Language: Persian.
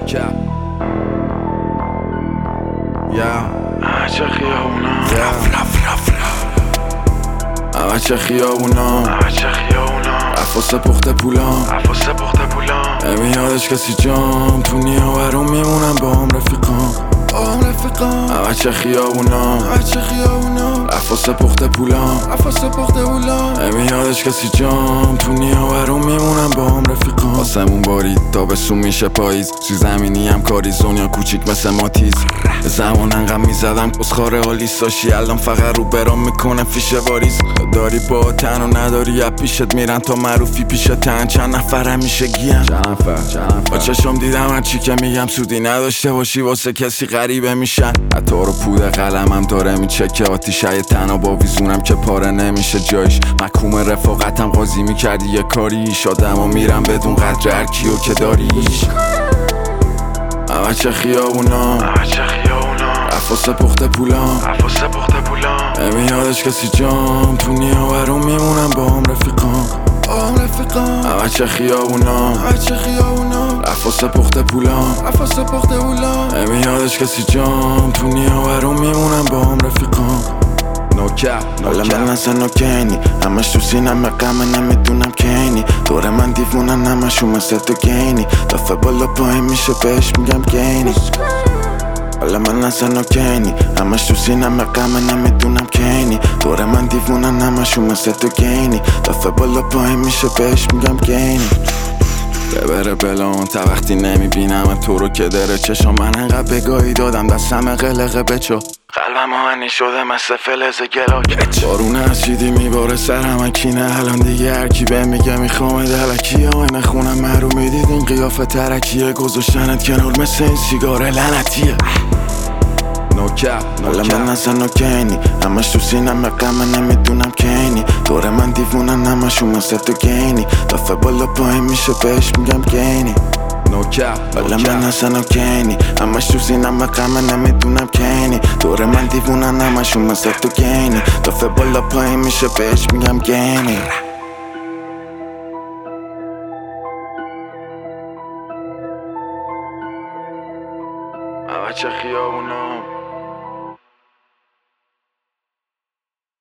cap. Yeah. چه خیابونا چه خیابونا چه خیابونا عفاسه پخته پولام نمیادش کسی جام تو نیاورون میمونم با هم رفیقام چه خیابونا عفاسه پخته پولام نمیادش کسی جام تو نیاورون میمونم با هم رفیقام آسمون بارید تابستون میشه پاییز زیر زمینی هم کاریزون یا کوچیک مثل ماتیز زمان انقدر میزدم کسخاره آلیساشی الان فقط رو برام میکنه فیشه واریز داری با تن و نداری از پیشت میرن تا معروفی پیشتن چند نفر میشه گیم با چشم دیدم هرچی که میگم سودی نداشته باشی واسه کسی غریبه میشن حتی رو پود قلمم داره میچکه آتیشه تنها با ویزونم که پاره نمیشه جایش محکوم رفاقتم قاضی میکردی یه کاری شادم و میرم بدون قدر هر کیو که داریش چه خیابونا عفاسه پخته پولام نمیادش کسی جام تو نیاورون میمونم با هم رفیقام چه خیابونا عفاسه پخته پولام نمیادش کسی جام تو نیاورون میمونم با هم رفیقام حالا من اصلا نوکنی همش تو سینم غمه نمیدونم که اینی دور من دیوونن همشون مثل تو گینی دفعه بالا پایین میشه بهش میگم گینی حالا من اصلا نوکنی همش تو سینم غمه نمیدونم که اینی دور من دیوونن همشون مثل تو گینی دفعه بالا پایین میشه بهش میگم گینی ببره بلان تا وقتی نمیبینم تو رو که داره چشم من انقدر بگاهی دادم دستم قلقه بچو قلبم آهنی شده مثل فلز گلاک بارون اسیدی میباره سرم کینه الان دیگه هرکی به میگه میخوام دلکی آینه خونم مرو میدید این قیافه ترکیه گذاشتنت کنار مثل این سیگار لعنتیه حالا من اصلا نوکنی همش تو سینم غمه نمیدونم که اینی دور من دیوونن همشون مثل تو گینی دفعه بالا پایین میشه بهش میگم گینی حالا من اصلا نوکنی همش تو سینم غمه نمیدونم که اینی دور من دیوونن همشون مثل تو گینی دفعه بالا پایین میشه بهش میگم گینی چه خیابونا